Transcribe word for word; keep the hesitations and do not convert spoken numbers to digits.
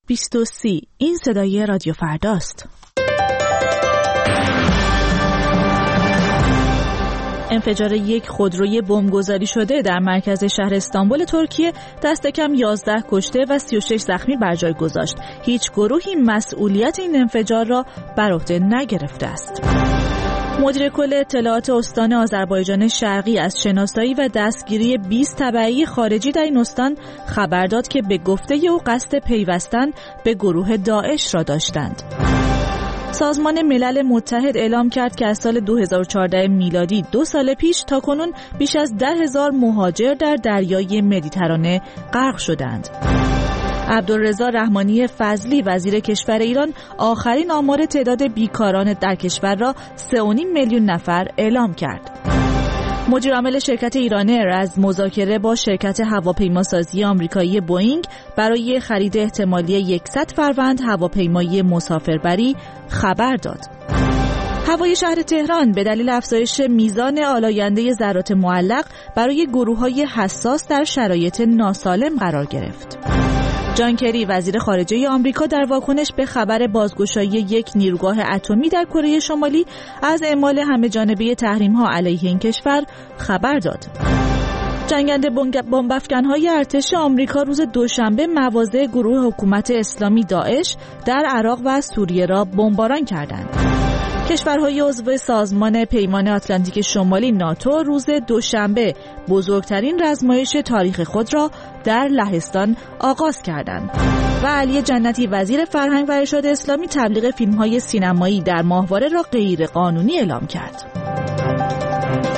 بیست و سی. این صدای رادیو فرداست. انفجار یک خودروی بمبگذاری شده در مرکز شهر استانبول ترکیه دست کم یازده کشته و سی و شش زخمی بر جای گذاشت. هیچ گروهی مسئولیت این انفجار را بر عهده نگرفته است. مدیر کل اطلاعات استان آذربایجان شرقی از شناسایی و دستگیری بیست تبعی خارجی در این استان خبر داد که به گفته او قصد پیوستن به گروه داعش را داشتند. سازمان ملل متحد اعلام کرد که از سال دو هزار و چهارده میلادی دو سال پیش تا کنون بیش از ده هزار مهاجر در دریای مدیترانه غرق شدند. عبدالرضا رحمانی فضلی وزیر کشور ایران آخرین آمار تعداد بیکاران در کشور را سه و نیم میلیون نفر اعلام کرد. مدیر عامل شرکت ایرانر از مذاکره با شرکت هواپیماسازی آمریکایی بوئینگ برای خرید احتمالی صد فروند هواپیمای مسافربری خبر داد. هوای شهر تهران به دلیل افزایش میزان آلاینده ذرات معلق برای گروه‌های حساس در شرایط ناسالم قرار گرفت. جان کری وزیر خارجه آمریکا در واکنش به خبر بازگشایی یک نیروگاه اتمی در کره شمالی از اعمال همه‌جانبه تحریم‌ها علیه این کشور خبر داد. جنگنده بمب‌افکن‌های ارتش آمریکا روز دوشنبه مواضع گروه حکومت اسلامی داعش در عراق و سوریه را بمباران کردند. کشورهای عضو سازمان پیمان آتلانتیک شمالی ناتو روز دوشنبه بزرگترین رزمایش تاریخ خود را در لهستان آغاز کردند و علی جنتی وزیر فرهنگ و ارشاد اسلامی تبلیغ فیلم‌های سینمایی در ماهواره را غیر قانونی اعلام کرد.